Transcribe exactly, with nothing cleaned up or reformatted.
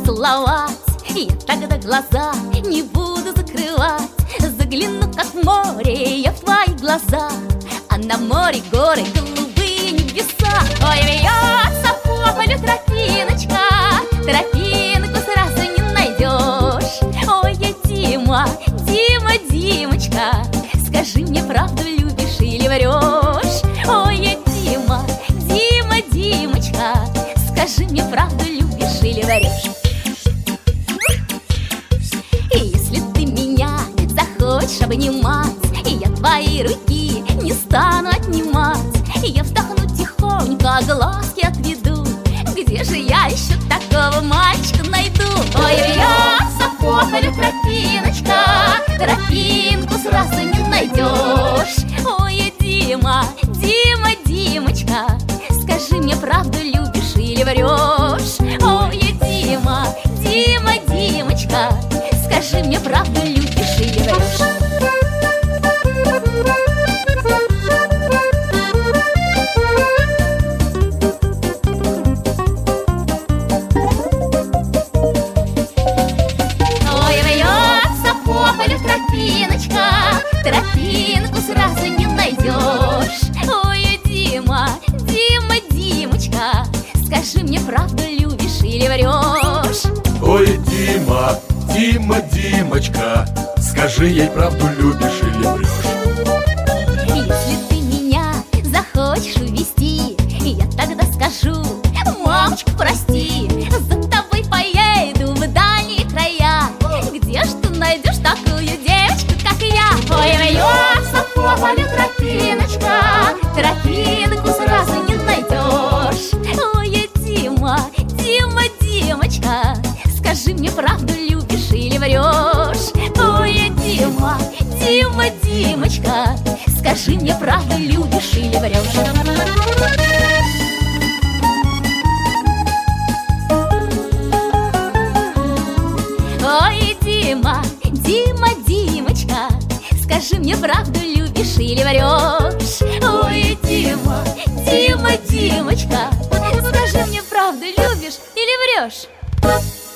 целовать, я тогда глаза не буду закрывать. Загляну, как в море, я в твои глаза, а на море горы, голубые небеса. Ой, вьется по полю тропиночка, тропинку сразу не найдешь. Ой, я Дима, Дима, Димочка, скажи мне, правду любишь или врешь? Ой, я Дима, Дима, Димочка, скажи мне, правду любишь или врешь? И если ты меня захочешь обнимать, и я твои руки не стану отнимать, и я вздохну тихонько, глазки отведу, где же я еще такого мальчика найду? Ой, вьется по полю тропиночка, тропинку сразу не найдешь. Ой, я Дима, Дима, Димочка, скажи мне, правду любишь или врешь? Ой, я Дима, Дима, Димочка, скажи мне, правду любишь или врешь? Тропиночка, тропинку сразу не найдешь. Ой, Дима, Дима, Димочка, скажи мне, правду любишь или врешь? Ой, Дима, Дима, Димочка, скажи ей, правду любишь или врешь? Если ты меня захочешь увести, я тогда скажу: мамочка, прости, за тобой поеду в дальние края. Где ж ты найдешь такую девочку, как я? Ой, вьется по полю тропиночка, тропинку сразу не найдешь. Ой, я Дима, Дима, Димочка, скажи мне, правду любишь или врешь? Ой, я Дима, Дима, Димочка, скажи мне, правду любишь или врешь? Ой, Дима, Дима, Димочка, скажи мне, правду любишь или врешь? Ой, Дима, Дима, Димочка, скажи мне, правду любишь или врешь?